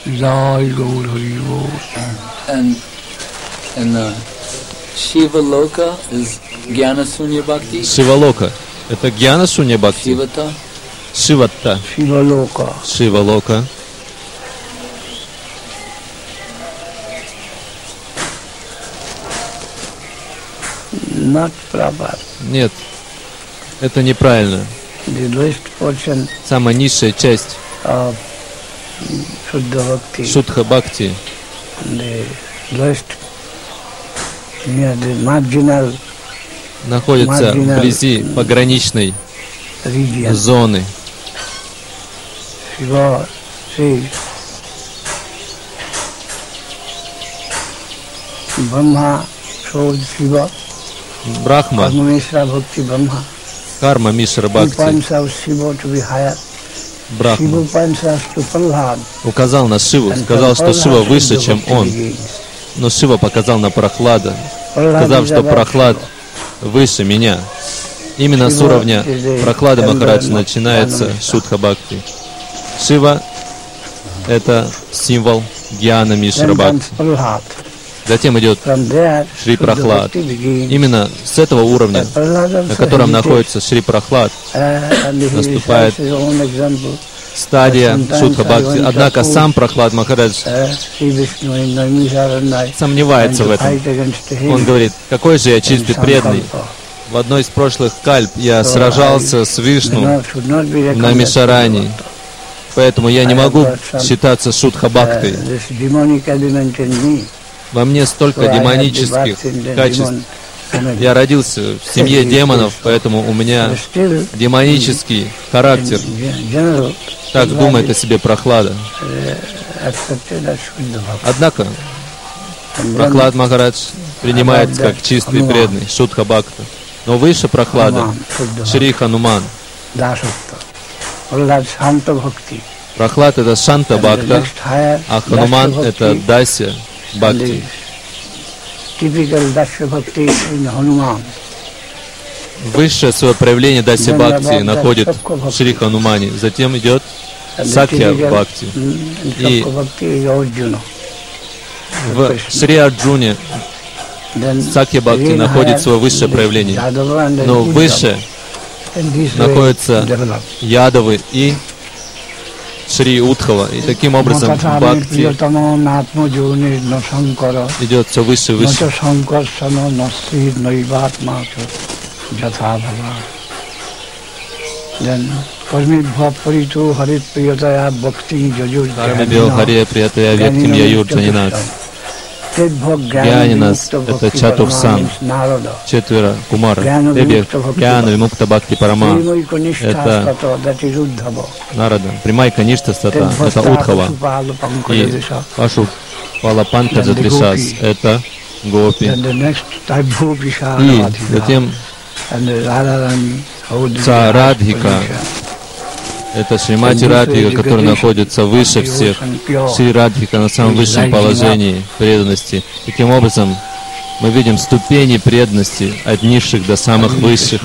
Jai Gaur Hari Bol. And Shiva Loka is Jnana Sunya Bhakti. Шивалока — это Гьяна Шунья Бхакти. Shivata. Шиватта. Shivaloka. Шивалока. Not proper. Нет, это неправильно. The lowest portion Самая низшая часть of Shuddha Bhakti, Шудха Бхакти, the lowest, near the marginal находится вблизи пограничной region. зоны. Shiva says, Brahma showed Shiva, Брахма, Karmameshra Bhakti Brahma. Карма Мишра He Бхакти, points out Shiva to be higher. Брахма, Shiva points out to Prahlad. указал на Шиву, And сказал, что Шива Prahlad выше, Shuddha чем Bhakti он. begins. Но Шива показал на Прохлада, Prahlad сказав, is что above Прохлад Shiva. выше меня. Именно с уровня Прохлады Махараджа начинается Шудха Бхакти. Шива — это символ Гьяна Мишра Then Бхакти. comes Prahlad. Затем идет From there, Шри Shuddha Прохлад. Bhakti begins. Именно с этого уровня, Prahlad на also котором hesitates, находится Шри Прохлад, and he наступает recites his own example. стадия Шудха Бхакти. Однако сам Прохлад Махарадж Sri Vishnu in Naimisaranya сомневается в этом. fight against him. Он говорит, какой же я чистый преданный. В одной из прошлых кальп я сражался с Вишну в Намишарани, поэтому я не могу считаться Шудха Бхактой. This demonic element in me. Во мне столько So I had демонических developed in the качеств. demon energy. Я родился в семье демонов, поэтому у меня But still, демонический характер. in general, Так думает о себе Прохлада. accepted as Shuddha Bhakti. Однако And then Прохлад Махарадж принимает как чистый преданный Шудха Бхакта. Но выше Прохлада Hanuman, Shuddha Шри Хануман. Dasutta. Prahlad Shanta Bhakti. Прохлад — это Шанта And the Бхакта, next higher, а Хануман — Dasya это Bhakti. Дася And Бхакти. the typical Dasya Bhakti in Hanuman. Высшее свое проявление Даси Бхакти находит в Шри Ханумане. Затем идет And the Сакья typical, Бхакти. in И Sakya Bhakti is Arjuna. в Шри Арджуне Then Сакья Бхакти again находит higher, свое высшее the проявление. Yadava and the Но Uddhava. выше In this way находятся develop. Ядавы и Шри Удхава. И таким образом Матата Бхакти Прiyatama Natma Joni no Sankara идет все выше и no выше. cha Sankarsana no Sri Naivatma Jatha Bhava. Then Karmi Bhaparito Harit Priyataya Bhakti Jajur Карми Бил Харе Приятая Вектим Яюр Джанинат. Гьянинас — это Чатурсан, Четверо Кумара. Гьяна Вимукта Бхакти Парама. Это Нарада. Прямая Каништа Стата. Это Удхава. И Пашу Палапанкаджа Тришас. Это Гопи. И затем Царадхика. Это Шримати Радхика, которая находится выше всех. Шри Радхика на самом высшем положении преданности. Таким образом, мы видим ступени преданности от низших до самых высших.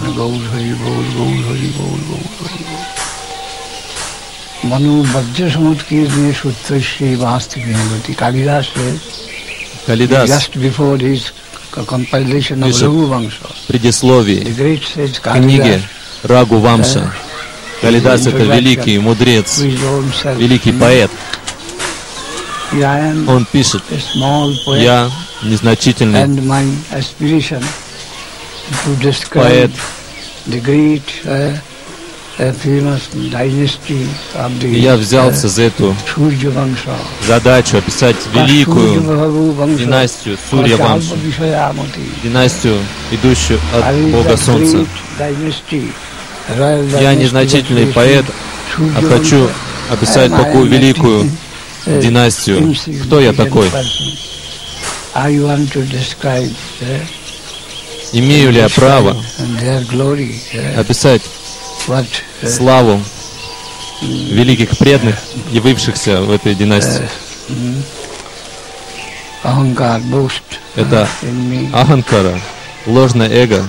Калидас пишет в предисловии к книге Рагу Вамша. Калидас — это великий мудрец, великий поэт. Он пишет: «Я незначительный поэт, и я взялся за эту задачу описать великую династию Сурья Вамшу, династию, идущую от Бога Солнца. Я незначительный поэт, а хочу описать такую великую династию. Кто я такой? Имею ли я право описать славу великих преданных, явившихся в этой династии? Это аханкара, ложное эго.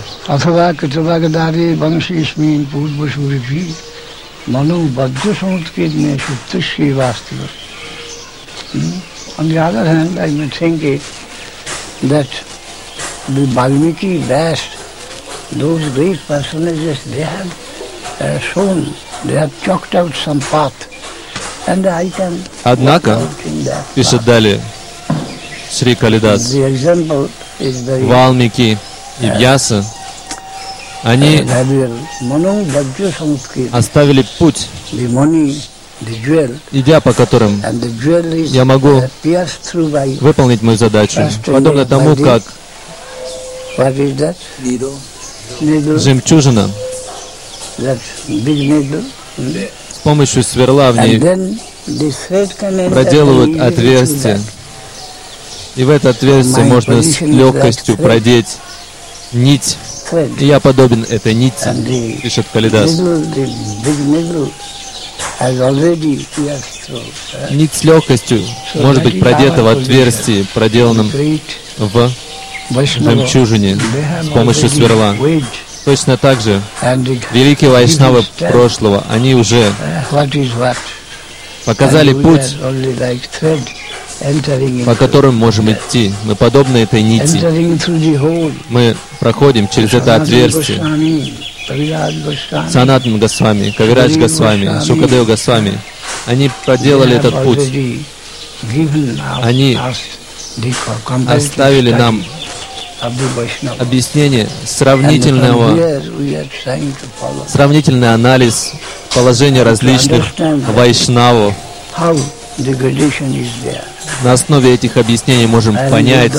On the other hand, I may think it that the Valmiki, Vyas, those great personages, they have shown, they have chalked out some path, and I can Однако, walk out in that пишет path. далее Шри Калидас, The example is very Валмики и Вьяса, они Mano Vajra Samskrit, оставили путь, the money, the jewel, идя по которым and the jewel is я могу pierced through by выполнить мою задачу, подобно тому, как what is that? Needle. Needle, жемчужина that big needle. с помощью сверла в And ней then the thread can enter проделывают easily through отверстие, that. и в это отверстие можно с легкостью продеть нить. Thread. И я подобен этой нити, And the пишет Калидас. needle, the big needle has already pierced through. Нить с легкостью может быть продета в отверстии, проделанном Great в Vaishnava, жемчужине they have с помощью already сверла. weighed, Точно так же and the великие вайшнавы different прошлого, они уже what is what. показали And we путь, are only like thread entering по into, которому можем идти. Мы подобны этой нити. entering through the hole. Мы проходим через это отверстие. Goswami, Kaviraj Goswami, Санатан Госвами, Кавирадж Госвами, Шукадев Госвами, они проделали they have этот путь. already given Они us the comparative оставили study нам of the Vaishnava. объяснение And from сравнительного, here we are trying to follow сравнительный анализ положения различных вайшнавов. how the gradation is there. На основе этих объяснений можем понять,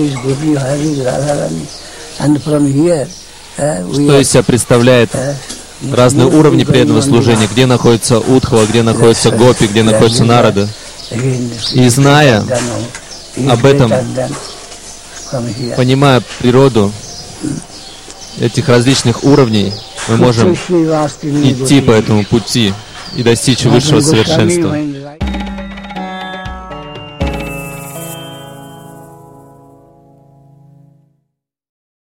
And from here we что are из себя представляет разные уровни преданного служения, где находится Удхава, где находится Гопи, где находится Нарада. И зная об этом, понимая природу этих различных уровней, мы можем идти по этому пути и достичь высшего совершенства.